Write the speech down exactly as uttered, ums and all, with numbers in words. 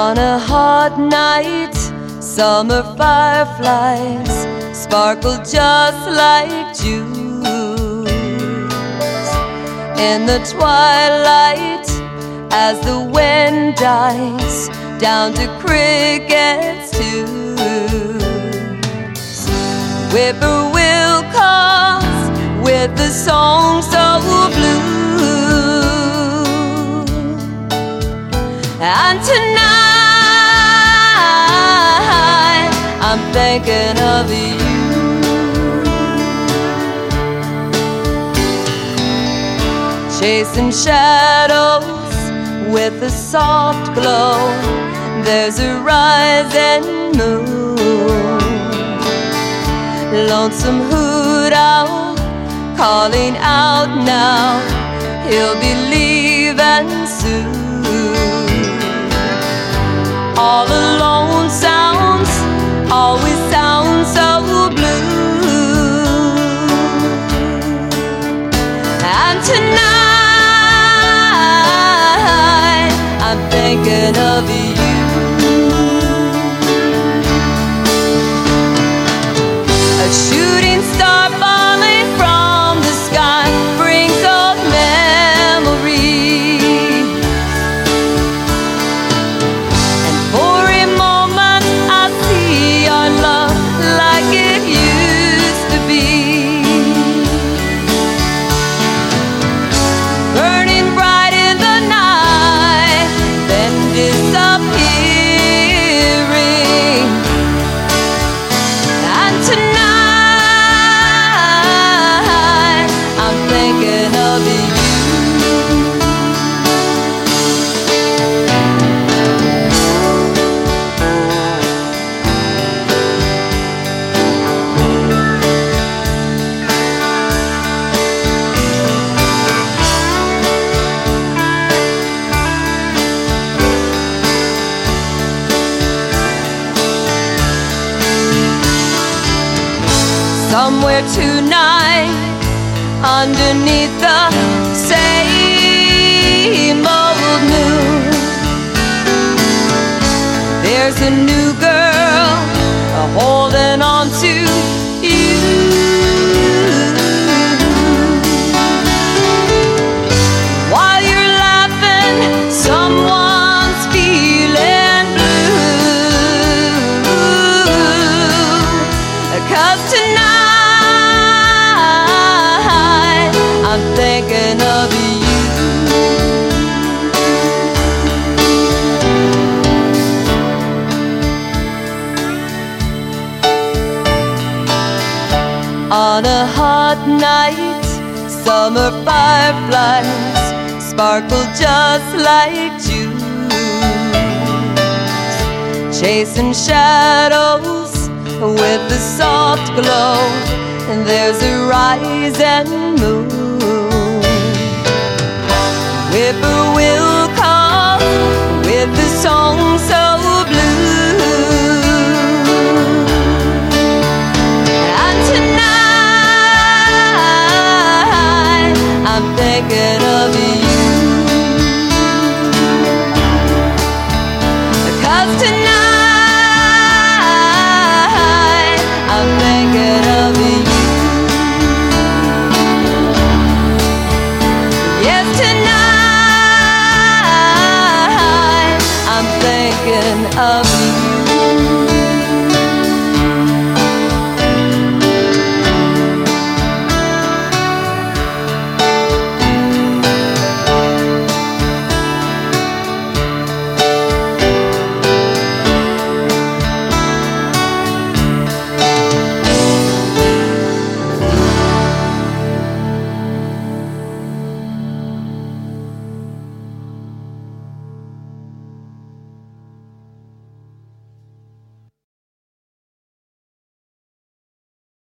On a hot night, summer fireflies sparkle just like jewels. In the twilight, as the wind dies down to crickets' tunes, whippoorwill calls with the song so blue. And tonight I'm thinking of you. Chasing shadows with a soft glow, there's a rising moon. Lonesome hoot owl calling out now, he'll be leaving soon. All alone sounds always sound so blue. And tonight I'm thinking of you. A shooting star falling from the sky brings old memories, and for a moment I see our love like it used to be, burning bright in the night, then disappearing. And tonight I'm thinking of you. Somewhere tonight, underneath the same old moon, there's a new girl holding on to you. While you're laughing, someone's feeling blue. 'Cause tonight I'm thinking of you. On a hot night, summer fireflies sparkle just like jewels. Chasing shadows with a soft glow, and there's a rising moon. Whippoorwill call with the song so blue. And tonight I'm thinking of you. 'Cause tonight I'm thinking of you. Yes, tonight I'm thinking of you.